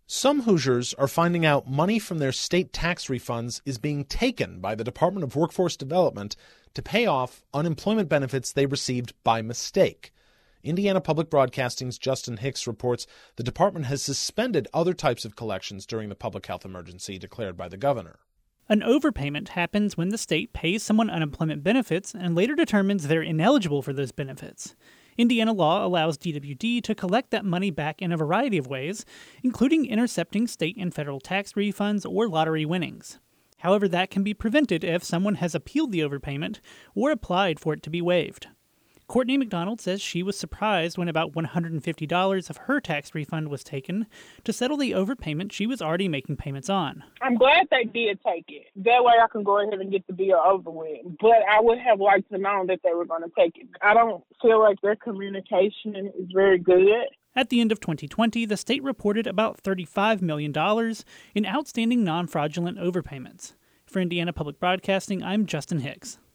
Some Hoosiers are finding out money from their state tax refunds is being taken by the Department of Workforce Development to pay off unemployment benefits they received by mistake. Indiana Public Broadcasting's Justin Hicks reports the department has suspended other types of collections during the public health emergency declared by the governor. An overpayment happens when the state pays someone unemployment benefits and later determines they're ineligible for those benefits. Indiana law allows DWD to collect that money back in a variety of ways, including intercepting state and federal tax refunds or lottery winnings. However, that can be prevented if someone has appealed the overpayment or applied for it to be waived. Courtney McDonald says she was surprised when about $150 of her tax refund was taken to settle the overpayment she was already making payments on. I'm glad they did take it. That way I can go ahead and get the bill over with. But I would have liked to know that they were going to take it. I don't feel like their communication is very good. At the end of 2020, the state reported about $35 million in outstanding non-fraudulent overpayments. For Indiana Public Broadcasting, I'm Justin Hicks.